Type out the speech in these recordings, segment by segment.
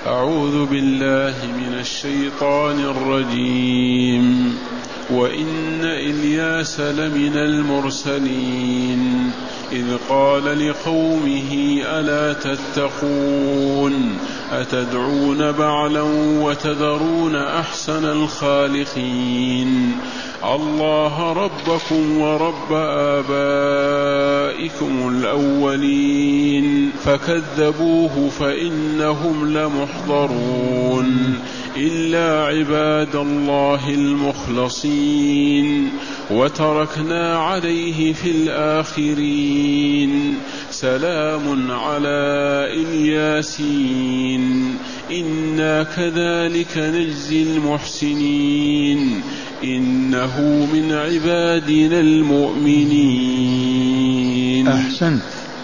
أعوذ بالله من الشيطان الرجيم. وإن إلياس لمن المرسلين إذ قال لقومه ألا تتقون أتدعون بعلا وتذرون أحسن الخالقين الله ربكم ورب آبائكم الأولين فكذبوه فإنهم لمحضرون إلا عباد الله المخلصين وتركنا عليه في الآخرين سلام على الياسين إنا كذلك نجزي المحسنين إنه من عبادنا المؤمنين. أحسنت.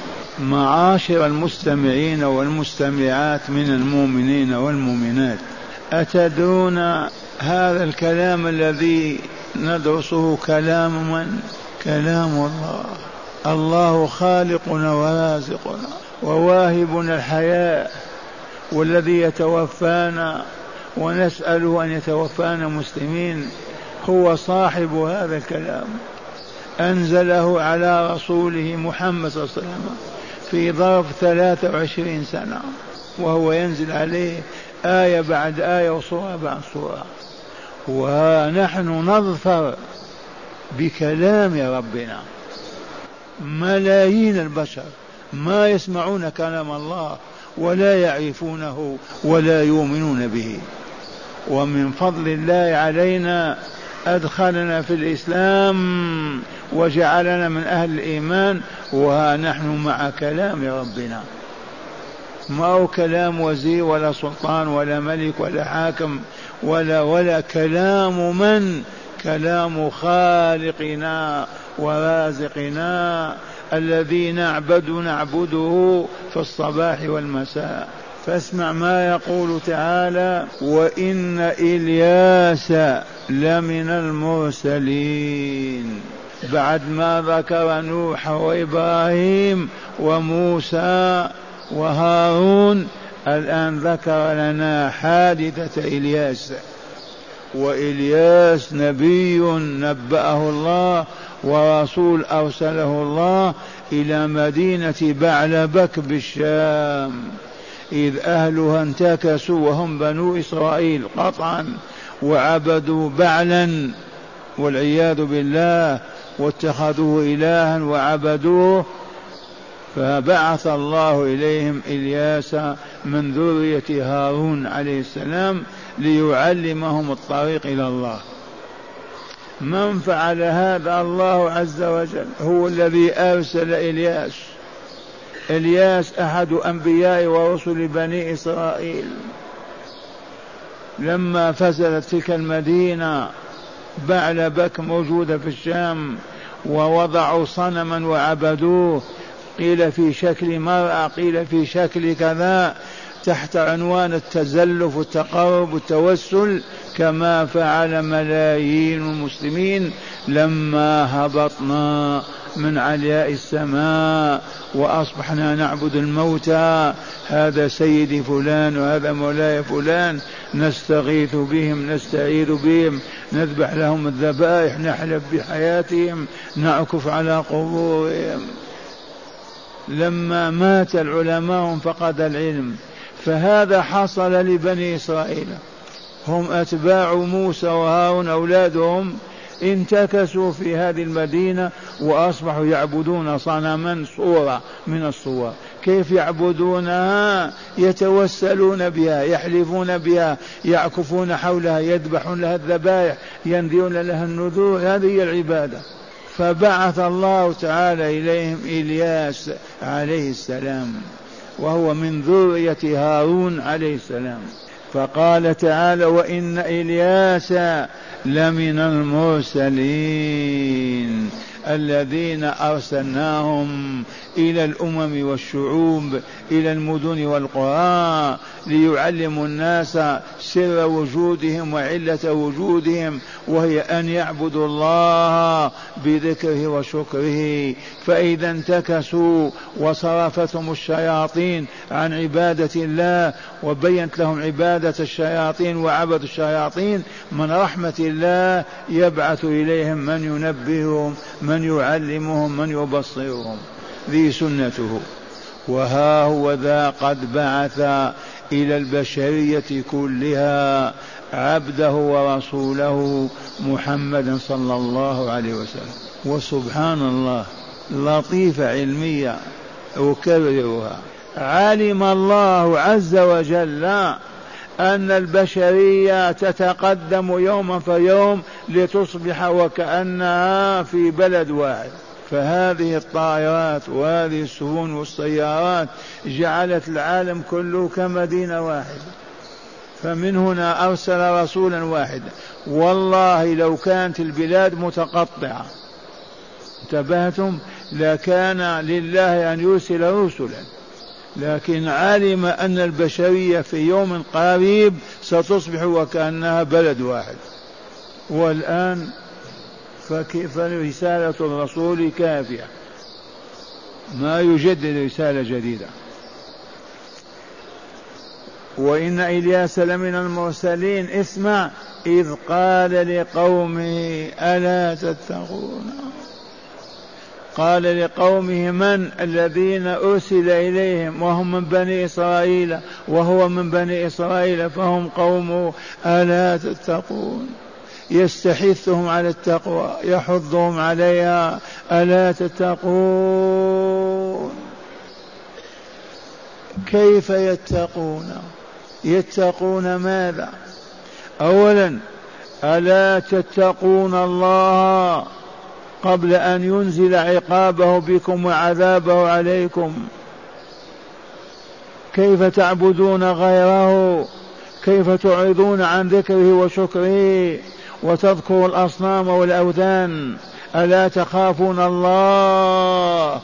معاشر المستمعين والمستمعات من المؤمنين والمؤمنات، أتدرون هذا الكلام الذي ندرسه كلام من؟ كلام الله. الله خالقنا ورازقنا وواهبنا الحياة، والذي يتوفانا ونسأله أن يتوفانا مسلمين هو صاحب هذا الكلام، أنزله على رسوله محمد صلى الله عليه وسلم في ظرف 23 سنة، وهو ينزل عليه آية بعد آية وصورة بعد صورة، ونحن نظفر بكلام ربنا. ملايين البشر ما يسمعون كلام الله ولا يعرفونه ولا يؤمنون به، ومن فضل الله علينا أدخلنا في الإسلام وجعلنا من أهل الإيمان، وها نحن مع كلام ربنا، ما هو كلام وزير ولا سلطان ولا ملك ولا حاكم ولا كلام من؟ كلام خالقنا ورازقنا الذي نعبده في الصباح والمساء. فاسمع ما يقول تعالى: وإن إلياس لمن المرسلين. بعد ما ذكر نوح وإبراهيم وموسى وهارون، الآن ذكر لنا حادثة إلياس. وإلياس نبي نبأه الله ورسول أرسله الله إلى مدينة بعلبك بالشام، إذ أهلها انتكسوا وهم بنو إسرائيل قطعا، وعبدوا بعلا والعياذ بالله، واتخذوه إلها وعبدوه، فبعث الله إليهم إلياس من ذرية هارون عليه السلام ليعلمهم الطريق إلى الله. من فعل هذا؟ الله عز وجل، هو الذي أرسل إلياس. إلياس أحد أنبياء ورسل بني إسرائيل. لما فسدت تلك المدينة بعلبك موجودة في الشام، ووضعوا صنما وعبدوه، قيل في شكل مرأة قيل في شكل كذا، تحت عنوان التزلف والتقرب والتوسل، كما فعل ملايين المسلمين لما هبطنا من علياء السماء وأصبحنا نعبد الموتى. هذا سيدي فلان وهذا مولاي فلان، نستغيث بهم نستعيذ بهم، نذبح لهم الذبائح، نحلف بحياتهم، نعكف على قبورهم. لما مات العلماء فقد العلم. فهذا حصل لبني إسرائيل، هم أتباع موسى وهارون أولادهم، انتكسوا في هذه المدينة وأصبحوا يعبدون صنما صورة من الصور. كيف يعبدونها؟ يتوسلون بها، يحلفون بها، يعكفون حولها، يذبحون لها الذبائح، ينذرون لها النذور. هذه هي العبادة. فبعث الله تعالى إليهم إلياس عليه السلام، وهو من ذرية هارون عليه السلام. فقال تعالى: وإن إلياس لمن المرسلين. الذين أرسلناهم إلى الأمم والشعوب إلى المدن والقرى ليعلموا الناس سر وجودهم وعلة وجودهم، وهي أن يعبدوا الله بذكره وشكره. فإذا انتكسوا وصرفتهم الشياطين عن عبادة الله وبينت لهم عبادة الشياطين وعبد الشياطين، من رحمة الله يبعث إليهم من ينبههم من يعلمهم من يبصرهم. ذي سنته. وها هو ذا قد بعث إلى البشرية كلها عبده ورسوله محمدا صلى الله عليه وسلم. وسبحان الله لطيفة علمية أكررها، علم الله عز وجل أن البشرية تتقدم يوما فيوم لتصبح وكأنها في بلد واحد، فهذه الطائرات وهذه السفن والسيارات جعلت العالم كله كمدينة واحدة، فمن هنا أرسل رسولا واحدا. والله لو كانت البلاد متقطعة انتبهتم لكان لله أن يرسل رسلا، لكن علم أن البشرية في يوم قريب ستصبح وكأنها بلد واحد. والآن فكيف رسالة الرسول كافية، ما يجدد رسالة جديدة. وإن إلياس لمن المرسلين، اسمع، إذ قال لقومه ألا تتقون. قال لقومه من؟ الذين أرسل إليهم وهم من بني إسرائيل وهو من بني إسرائيل فهم قومه، ألا تتقون. يستحثهم على التقوى يحضهم عليها، ألا تتقون. كيف يتقون؟ يتقون ماذا؟ أولا ألا تتقون الله قبل أن ينزل عقابه بكم وعذابه عليكم. كيف تعبدون غيره؟ كيف تعرضون عن ذكره وشكره وتذكروا الأصنام والأوثان؟ ألا تخافون الله؟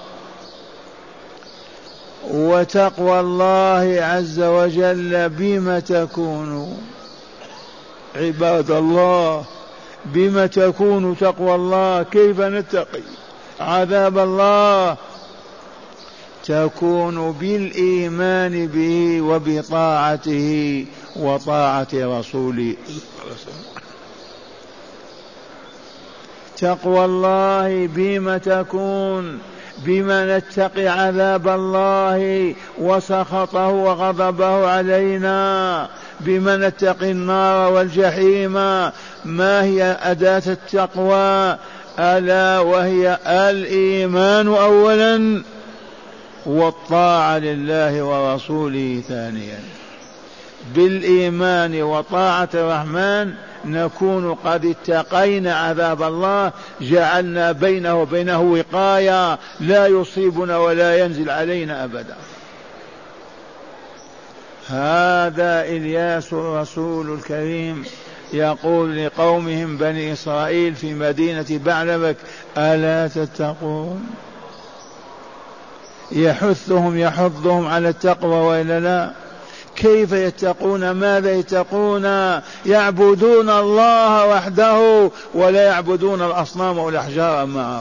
وتقوى الله عز وجل بما تكون عباد الله، بما تكون تقوى الله؟ كيف نتقي عذاب الله؟ تكون بالإيمان به وبطاعته وطاعة رسوله. تقوى الله بما تكون؟ بما نتقي عذاب الله وسخطه وغضبه علينا، بما نتقي النار والجحيم. ما هي أداة التقوى؟ ألا وهي الإيمان أولا والطاعة لله ورسوله ثانيا. بالإيمان وطاعة الرحمن نكون قد اتقينا عذاب الله، جعلنا بينه وبينه وقاية لا يصيبنا ولا ينزل علينا أبدا. هذا إلياس الرسول الكريم يقول لقومهم بني إسرائيل في مدينة بعلبك ألا تتقون. يحثهم على التقوى وإلا لا؟ كيف يتقون؟ ماذا يتقون؟ يعبدون الله وحده ولا يعبدون الأصنام والأحجار معه.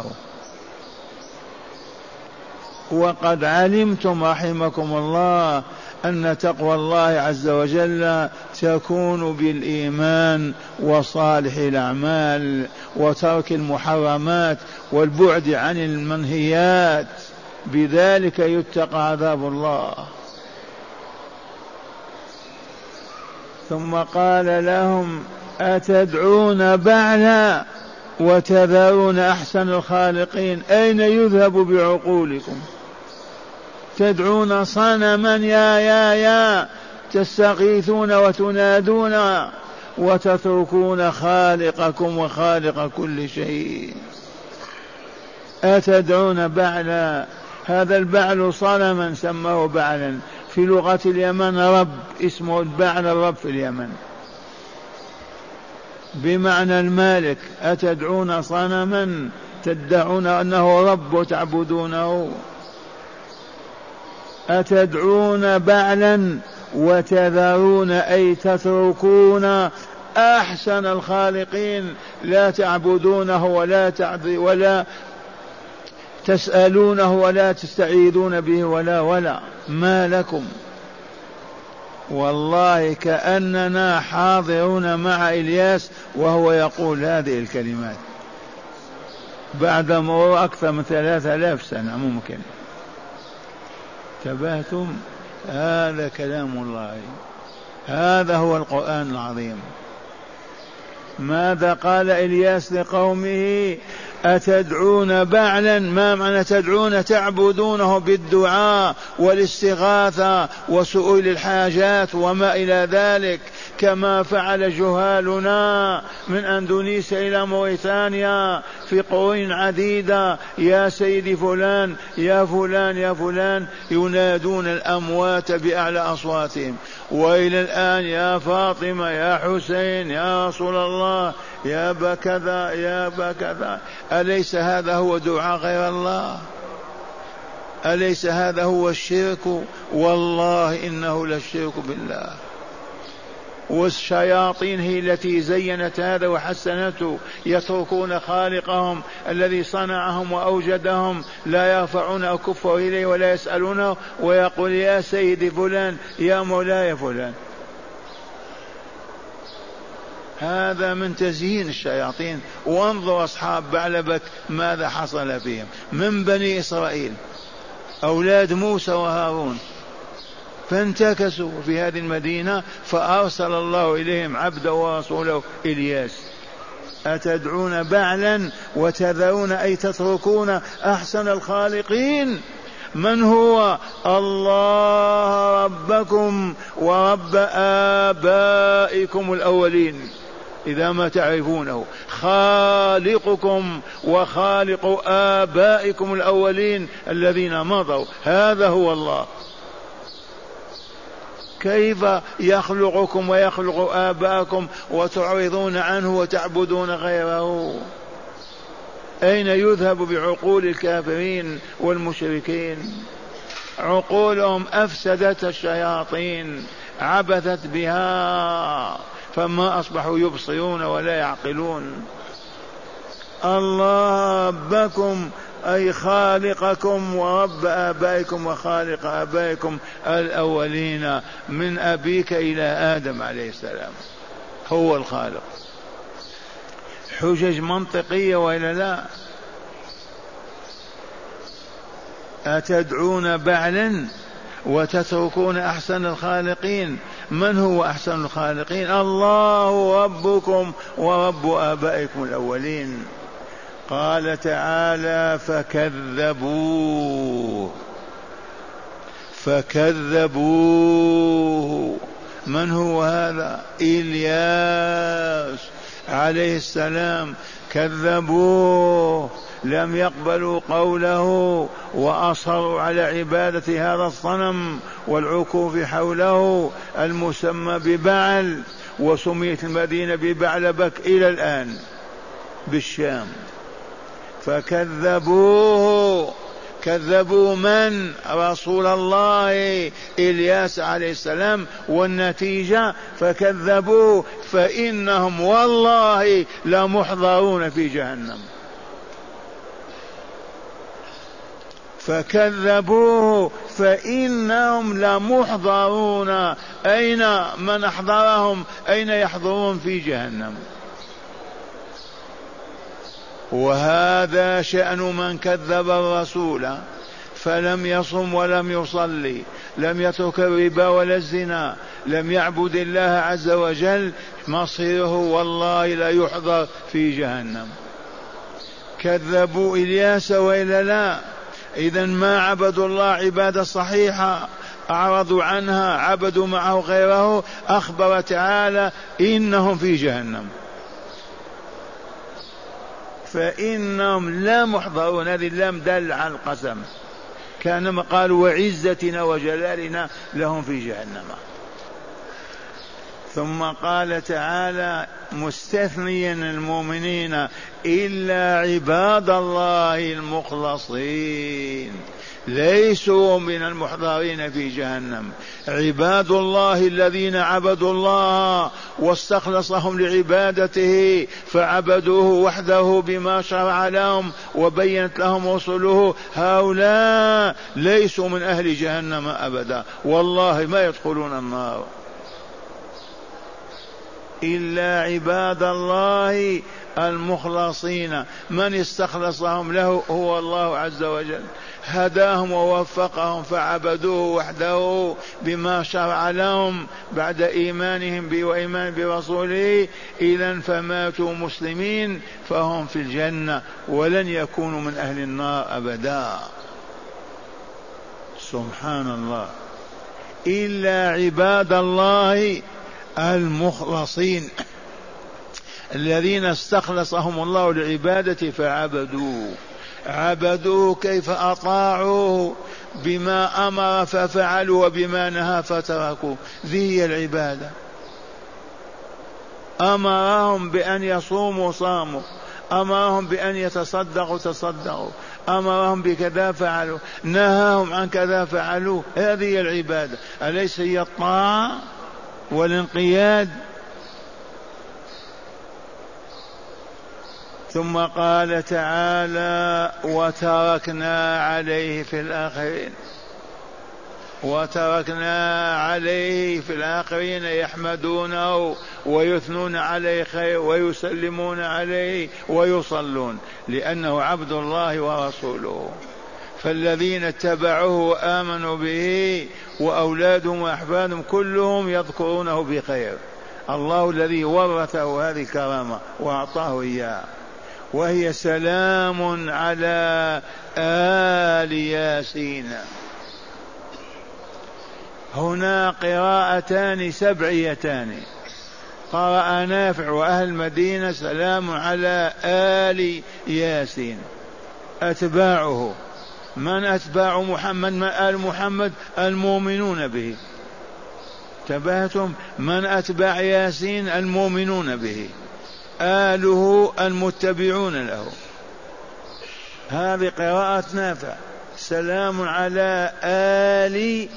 وقد علمتم رحمكم الله أن تقوى الله عز وجل تكون بالإيمان وصالح الأعمال وترك المحرمات والبعد عن المنهيات، بذلك يتقى عذاب الله. ثم قال لهم أتدعون بعلا وتذرون أحسن الخالقين؟ أين يذهب بعقولكم؟ تدعون صنما يا تستغيثون وتنادون وتتركون خالقكم وخالق كل شيء. أتدعون بعلا؟ هذا البعل صنما سماه بعلا، في لغة اليمن رب، اسمه البعل الرب في اليمن بمعنى المالك. أتدعون صنما تدعون أنه رب وتعبدونه. أتدعون بعلا وتذرون أي تتركون أحسن الخالقين، لا تعبدونه ولا تسألونه ولا تستعيذون به ولا ما لكم. والله كأننا حاضرون مع إلياس وهو يقول هذه الكلمات بعد مرور أكثر من 3000 سنة ممكن. تبهتم؟ هذا كلام الله، هذا هو القرآن العظيم. ماذا قال إلياس لقومه؟ أتدعون بعلا، ما معنى تدعون؟ تعبدونه بالدعاء والاستغاثة وسؤال الحاجات وما إلى ذلك، كما فعل جهالنا من أندونيسيا إلى موريتانيا في قرون عديدة. يا سيدي فلان يا فلان يا فلان، ينادون الأموات بأعلى أصواتهم. وإلى الآن يا فاطمة يا حسين يا رسول الله يا بكذا يا بكذا. أليس هذا هو دعاء غير الله؟ أليس هذا هو الشرك؟ والله إنه للشرك بالله. والشياطين هي التي زينت هذا وحسنته، يتركون خالقهم الذي صنعهم وأوجدهم، لا يرفعون أكفه إليه ولا يسألونه، ويقول يا سيدي فلان يا مولاي فلان. هذا من تزيين الشياطين. وانظر أصحاب بعلبك ماذا حصل فيهم من بني إسرائيل، أولاد موسى وهارون، فانتكسوا في هذه المدينة فأرسل الله إليهم عبده ورسوله إلياس. أتدعون بعلا وتذرون أي تتركون أحسن الخالقين. من هو؟ الله ربكم ورب آبائكم الأولين إذا ما تعرفونه، خالقكم وخالق آبائكم الأولين الذين مضوا، هذا هو الله. كيف يخلقكم ويخلق آباءكم وتعرضون عنه وتعبدون غيره؟ أين يذهب بعقول الكافرين والمشركين؟ عقولهم أفسدت الشياطين، عبثت بها، فما أصبحوا يبصرون ولا يعقلون. الله ربكم أي خالقكم ورب آبائكم وخالق آبائكم الأولين، من أبيك إلى آدم عليه السلام هو الخالق. حجج منطقية وإلا لا؟ أتدعون بعلا وتتركون أحسن الخالقين. من هو أحسن الخالقين؟ الله ربكم ورب آبائكم الأولين. قال تعالى فكذبوه. من هو هذا؟ إلياس عليه السلام. كذبوه، لم يقبلوا قوله وأصروا على عبادة هذا الصنم والعكوف حوله المسمى ببعل، وسميت المدينة ببعلبك إلى الآن بالشام. فكذبوه. كذبوا من؟ رسول الله إلياس عليه السلام. والنتيجة فكذبوه فإنهم والله لمحضرون في جهنم. فكذبوه فإنهم لمحضرون. أين من أحضرهم؟ أين يحضرون؟ في جهنم. وهذا شأن من كذب الرسول فلم يصم ولم يصلي، لم يترك الربا ولا الزنا، لم يعبد الله عز وجل، مصيره والله لا يحضر في جهنم. كذبوا إلياس وإلا لا؟ إذن ما عبدوا الله عبادة صحيحة، أعرضوا عنها، عبدوا معه غيره. أخبر تعالى إنهم في جهنم. فإنهم لا محضرون. هذه اللام دل على القسم، كانما قالوا وعزتنا وجلالنا لهم في جهنم. ثم قال تعالى مستثنيا المؤمنين إلا عباد الله المخلصين، ليسوا من المحضرين في جهنم. عباد الله الذين عبدوا الله واستخلصهم لعبادته فعبدوه وحده بما شرع لهم وبينت لهم رسله، هؤلاء ليسوا من أهل جهنم أبدا، والله ما يدخلون النار. إلا عباد الله المخلصين، من استخلصهم له هو الله عز وجل، هداهم ووفقهم فعبدوه وحده بما شرع لهم بعد إيمانهم به وإيمان برسوله. إذن فماتوا مسلمين فهم في الجنة ولن يكونوا من أهل النار أبدا. سبحان الله. إلا عباد الله المخلصين الذين استخلصهم الله لعبادته عبدوه كيف أطاعوه بما أمر ففعلوا وبما نهى فتركوا، ذي هي العبادة. أمرهم بأن يصوموا صاموا، أمرهم بأن يتصدقوا تصدقوا، أمرهم بكذا فعلوا، نهاهم عن كذا فعلوا، هذه هي العبادة. أليس هي الطاعة والانقياد؟ ثم قال تعالى وتركنا عليه في الآخرين، وتركنا عليه في الآخرين يحمدونه ويثنون عليه خير ويسلمون عليه ويصلون، لأنه عبد الله ورسوله. فالذين اتبعوه وآمنوا به وأولادهم وأحفادهم كلهم يذكرونه بخير. الله الذي ورثه هذه الكرامة وأعطاه إياها، وهي سلام على آل ياسين. هنا قراءتان سبعيتان، قرأ نافع وأهل المدينة سلام على آل ياسين. أتباعه، من أتباع محمد؟ ما آل محمد؟ المؤمنون به. تبعتم من أتباع ياسين؟ المؤمنون به، آله المتبعون له. هذه قراءة نافع، سلام على آل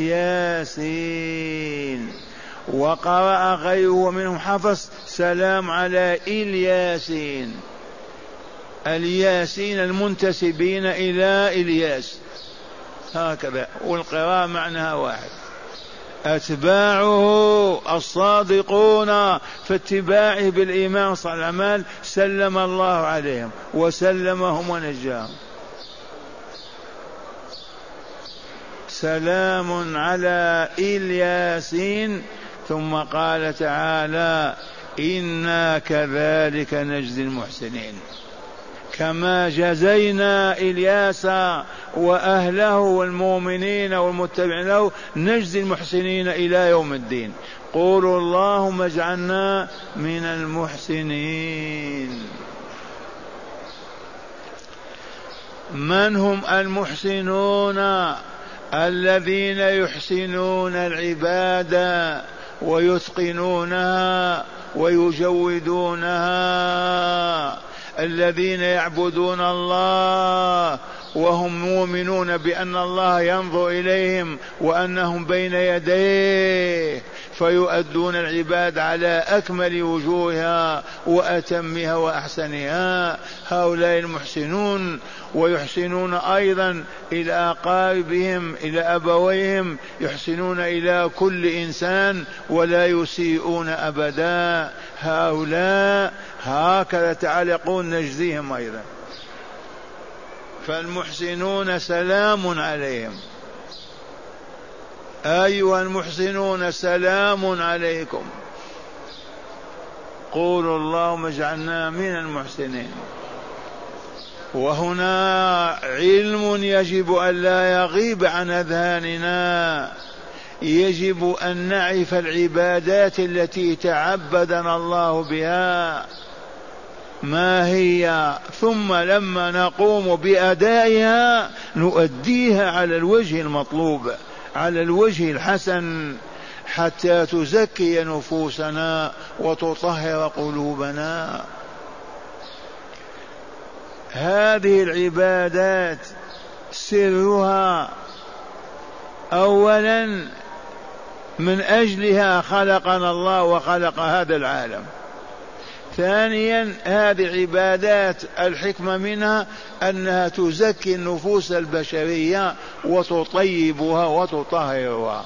ياسين. وقرأ غيره ومنهم حفص سلام على الياسين، الياسين المنتسبين إلى إلياس، هكذا، والقراءة معناها واحد. أتباعه الصادقون في اتباعه بالإيمان والأعمال سلم الله عليهم وسلمهم ونجاهم. سلام على الياسين. ثم قال تعالى إنا كذلك نجزي المحسنين، كما جزينا إلياس وأهله والمؤمنين والمتبعين له نجزي المحسنين إلى يوم الدين. قولوا اللهم اجعلنا من المحسنين. من هم المحسنون؟ الذين يحسنون العبادة ويتقنونها ويجودونها، الذين يعبدون الله وهم مؤمنون بأن الله ينظر إليهم وأنهم بين يديه، فيؤدون العباد على أكمل وجوهها وأتمها وأحسنها. هؤلاء المحسنون. ويحسنون أيضا إلى أقاربهم، إلى أبويهم، يحسنون إلى كل إنسان ولا يسيئون أبدا. هؤلاء هكذا تعالى يقول نجزيهم أيضا. فالمحسنون سلام عليهم. أيها المحسنون سلام عليكم. قولوا اللهم اجعلنا من المحسنين. وهنا علم يجب أن لا يغيب عن أذهاننا. يجب أن نعرف العبادات التي تعبدنا الله بها ما هي، ثم لما نقوم بأدائها نؤديها على الوجه المطلوب، على الوجه الحسن، حتى تزكي نفوسنا وتطهر قلوبنا. هذه العبادات سرها أولا من أجلها خلقنا الله وخلق هذا العالم. ثانيا هذه العبادات الحكمة منها أنها تزكي النفوس البشرية وتطيبها وتطهرها.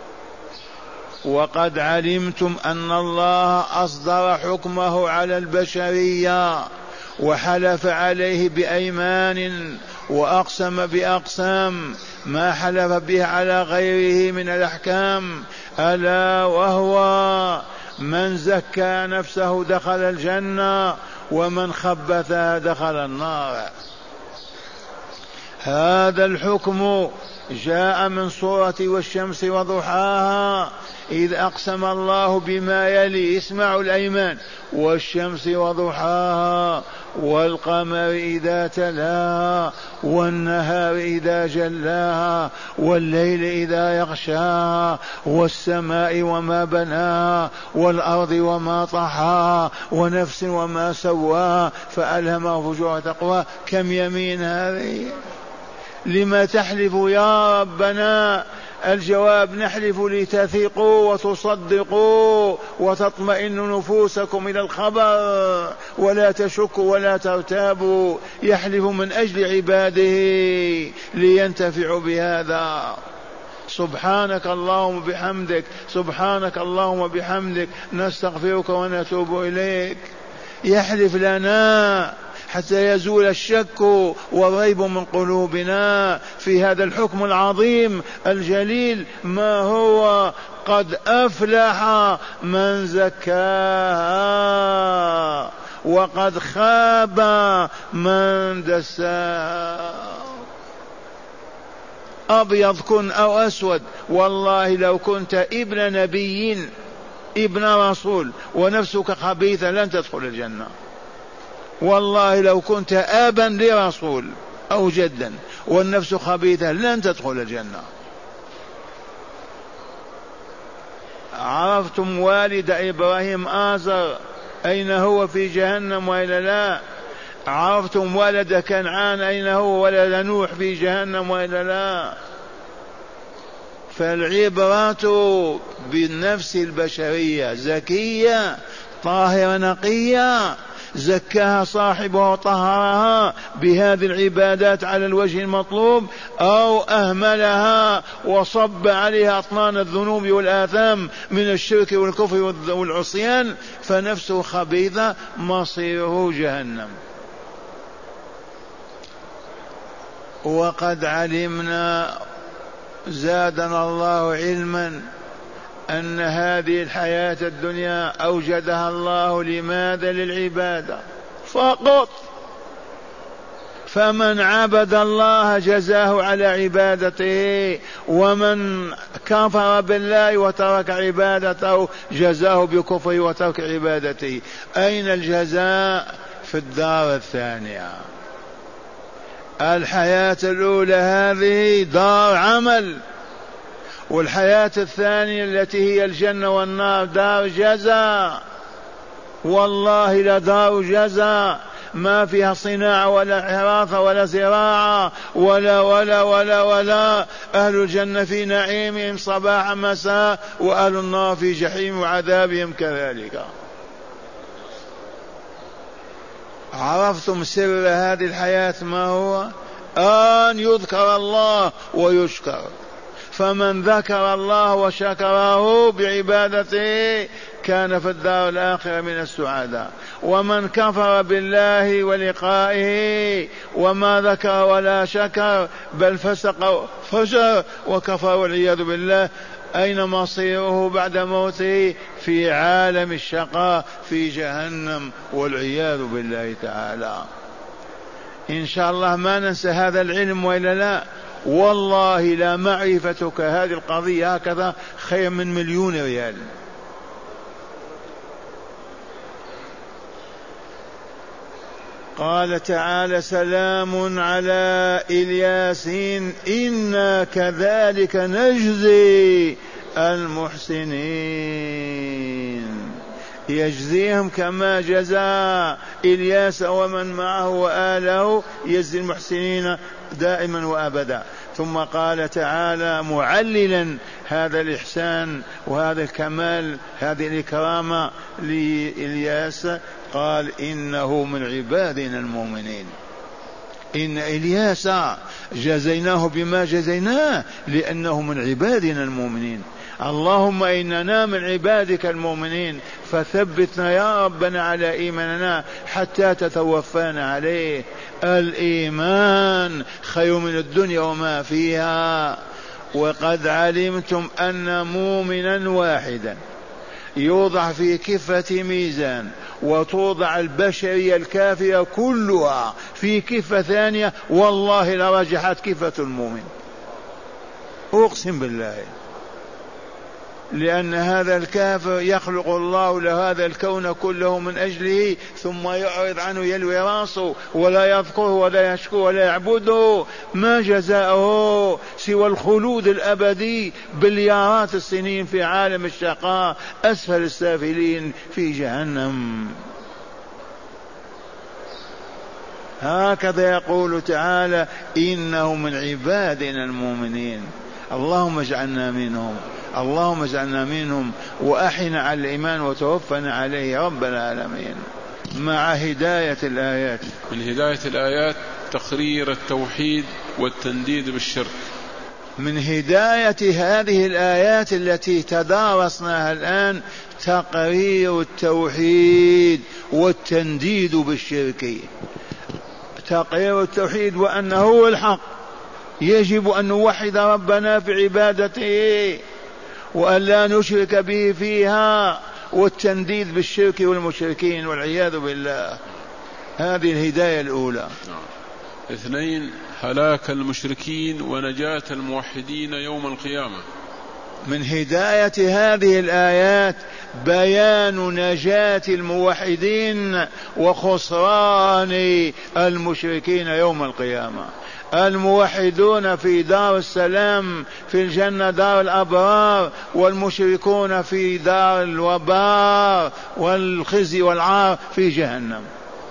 وقد علمتم أن الله أصدر حكمه على البشرية وحلف عليه بأيمان وأقسم بأقسام ما حلف به على غيره من الأحكام، ألا وهو من زكى نفسه دخل الجنة ومن خبثها دخل النار. هذا الحكم جاء من سورة والشمس وضحاها، إذ أقسم الله بما يلي، اسمعوا الأيمان: والشمس وضحاها والقمر إذا تلاها والنهار إذا جلاها والليل إذا يغشاها والسماء وما بناها والأرض وما طحاها ونفس وما سواها فألهمها فجورها وتقواها. كم يمين هذه؟ لما تحلف يا ربنا؟ الجواب: نحلف لتثقوا وتصدقوا وتطمئن نفوسكم إلى الخبر ولا تشكوا ولا ترتابوا. يحلف من أجل عباده لينتفعوا بهذا. سبحانك اللهم بحمدك، سبحانك اللهم بحمدك، نستغفرك ونتوب إليك. يحلف لنا حتى يزول الشك والريب من قلوبنا في هذا الحكم العظيم الجليل. ما هو؟ قد أفلح من زكاها وقد خاب من دساها. أبيض كن أو أسود، والله لو كنت ابن نبي ابن رسول ونفسك خبيثة لن تدخل الجنة. والله لو كنت آبا لرسول أو جدا والنفس خبيثة لن تدخل الجنة. عرفتم والد إبراهيم آزر أين هو؟ في جهنم وإلا لا؟ عرفتم ولد كنعان أين هو؟ ولد نوح في جهنم وإلا لا؟ فالعبرة بالنفس البشرية زكية طاهرة نقية، زكاها صاحبها وطهرها بهذه العبادات على الوجه المطلوب، أو أهملها وصب عليها أطنان الذنوب والآثام من الشرك والكفر والعصيان، فنفسه خبيثة مصيره جهنم. وقد علمنا زادنا الله علما أن هذه الحياة الدنيا أوجدها الله لماذا؟ للعبادة فقط. فمن عبد الله جزاه على عبادته، ومن كفر بالله وترك عبادته جزاه بكفره وترك عبادته. أين الجزاء؟ في الدار الثانية. الحياة الأولى هذه دار عمل، والحياة الثانية التي هي الجنة والنار دار جزاء. والله لدار جزاء ما فيها صناعة ولا حراثة ولا زراعة ولا ولا ولا ولا. أهل الجنة في نعيمهم صباح مساء، وأهل النار في جحيم وعذابهم كذلك. عرفتم سر هذه الحياة ما هو؟ أن يذكر الله ويشكر. فمن ذكر الله وشكره بعبادته كان في الدار الآخرة من السعداء. ومن كفر بالله ولقائه وما ذكر ولا شكر بل فسق فجر وكفر والعياذ بالله، أين مصيره بعد موته؟ في عالم الشقاء في جهنم والعياذ بالله تعالى. إن شاء الله ما ننسى هذا العلم وإلا لا. والله لا معرفتك هذه القضية هكذا خير من 1,000,000 ريال. قال تعالى: سلام على الياسين إنا كذلك نجزي المحسنين، يجزيهم كما جزى إلياس ومن معه وآله، يجزي المحسنين دائما وأبدا. ثم قال تعالى معللا هذا الإحسان وهذا الكمال، هذه الإكرامة لإلياس، قال إنه من عبادنا المؤمنين. إن إلياس جزيناه بما جزيناه لأنه من عبادنا المؤمنين. اللهم إننا من عبادك المؤمنين فثبتنا يا ربنا على إيماننا حتى تتوفانا عليه. الإيمان خير من الدنيا وما فيها. وقد علمتم أن مؤمنا واحدا يوضع في كفة ميزان وتوضع البشرية الكافرة كلها في كفة ثانية، والله لرجحت كفة المؤمن، أقسم بالله. لأن هذا الكافر يخلق الله لهذا الكون كله من أجله، ثم يعرض عنه يلوي راسه ولا يذكره ولا يشكره ولا يعبده. ما جزاؤه سوى الخلود الأبدي بليارات السنين في عالم الشقاء أسفل السافلين في جهنم. هكذا يقول تعالى إنه من عبادنا المؤمنين. اللهم اجعلنا منهم، اللهم اجعلنا منهم، وأحنا على الإيمان وتوفنا عليه يا رب العالمين. مع هداية الآيات، من هداية الآيات تقرير التوحيد والتنديد بالشرك. من هداية هذه الآيات التي تدارسناها الآن تقرير التوحيد والتنديد بالشرك. تقرير التوحيد وأنه هو الحق، يجب أن نوحد ربنا في عبادته وأن لا نشرك به فيها، والتنديد بالشرك والمشركين والعياذ بالله. هذه الهداية الأولى. 2 هلاك المشركين ونجاة الموحدين يوم القيامة. من هداية هذه الآيات بيان نجاة الموحدين وخسران المشركين يوم القيامة. الموحدون في دار السلام في الجنة دار الأبرار، والمشركون في دار الوبار والخزي والعار في جهنم.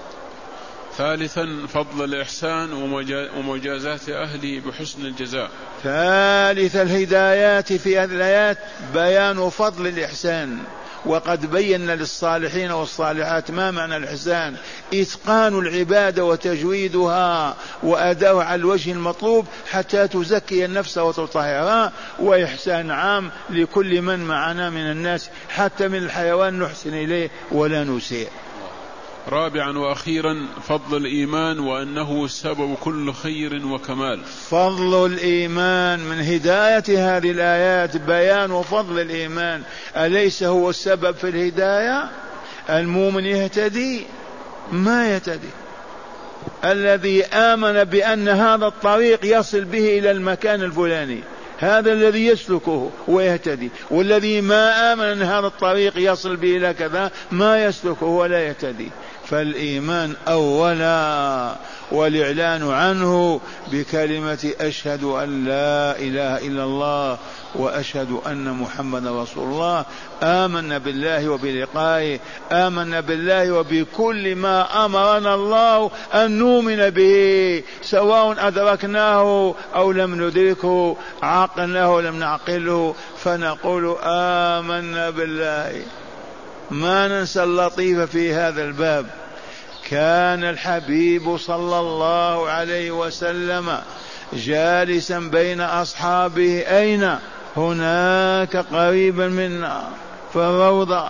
3 فضل الإحسان ومجازات أهله بحسن الجزاء. ثالث الهدايات في هذه الآيات بيان فضل الإحسان. وقد بينا للصالحين والصالحات ما معنى الإحسان: إتقان العبادة وتجويدها وأداؤها على الوجه المطلوب حتى تزكي النفس وتطهرها، وإحسان عام لكل من معنا من الناس حتى من الحيوان نحسن إليه ولا نسيء. 4 وأخيرا فضل الإيمان وأنه سبب كل خير وكمال. فضل الإيمان من هداية هذه الآيات بيان فضل الإيمان. أليس هو السبب في الهداية؟ المؤمن يهتدي ما يهتدي الذي آمن بأن هذا الطريق يصل به إلى المكان الفلاني، هذا الذي يسلكه ويهتدي، والذي ما آمن أن هذا الطريق يصل به إلى كذا ما يسلكه ولا يهتدي. فالإيمان أولا، والإعلان عنه بكلمة أشهد أن لا إله إلا الله وأشهد أن محمد رسول الله. آمنا بالله وبلقائه، آمنا بالله وبكل ما أمرنا الله أن نؤمن به، سواء أدركناه أو لم ندركه، عقلناه أو لم نعقله، فنقول آمنا بالله. ما ننسى اللطيف في هذا الباب. كان الحبيب صلى الله عليه وسلم جالسا بين أصحابه، أين؟ هناك قريبا منا في الروضة،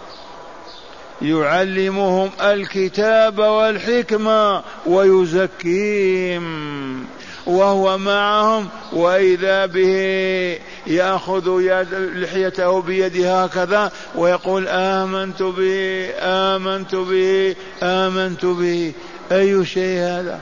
يعلمهم الكتاب والحكمة ويزكيهم وهو معهم، وإذا به يأخذ لحيته بيده هكذا ويقول آمنت به آمنت به آمنت به. أي شيء هذا؟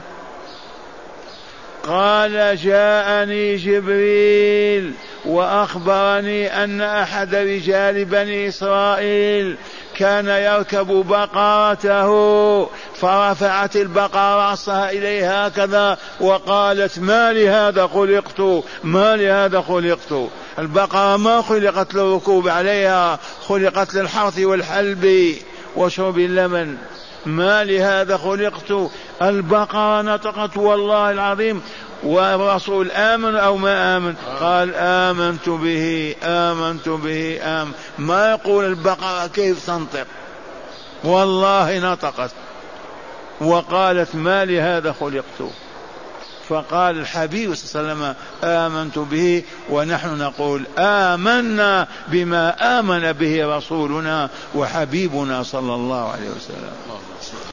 قال جاءني جبريل وأخبرني أن أحد رجال بني إسرائيل كان يركب بقرته فرفعت البقرة رأسها إليه هكذا وقالت ما لهذا خلقت ما لهذا خلقت. البقرة ما خلقت للركوب عليها، خلقت للحرث والحلب وشرب اللبن. ما لهذا خلقت. البقرة نطقت والله العظيم. والرسول آمن أو ما آمن؟ قال آمنت به آمنت به ما يقول البقرة كيف تنطق، والله نطقت وقالت ما لهذا خلقت. فقال الحبيب صلى الله عليه وسلم آمنت به، ونحن نقول آمنا بما آمن به رسولنا وحبيبنا صلى الله عليه وسلم.